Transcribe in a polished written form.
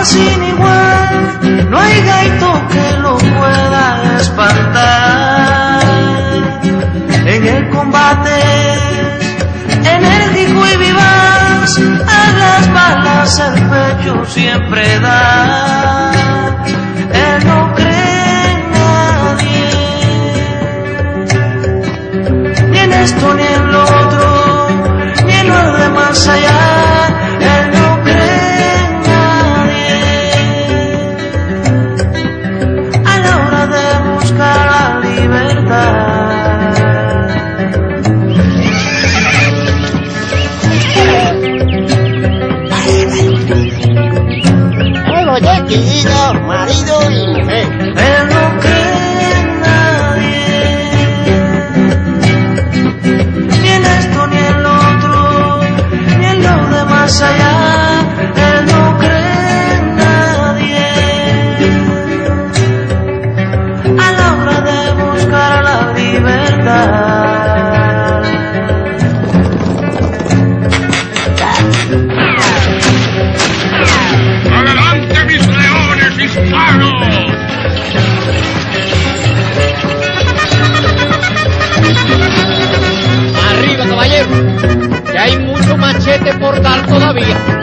sin igual, no hay gaito que lo pueda espantar. En el combate, enérgico y vivaz, a las balas el pecho siempre da. Él no cree en nadie, ni en esto ni en lo otro, ni en lo de más allá. Él no cree en nadie a la hora de buscar la libertad. Querido marido y mujer, Él no cree en nadie, ni en esto ni en lo otro, ni en lo de más allá. Él no cree en nadie a la hora de buscar la libertad. Arriba, caballero, que hay mucho machete por dar todavía.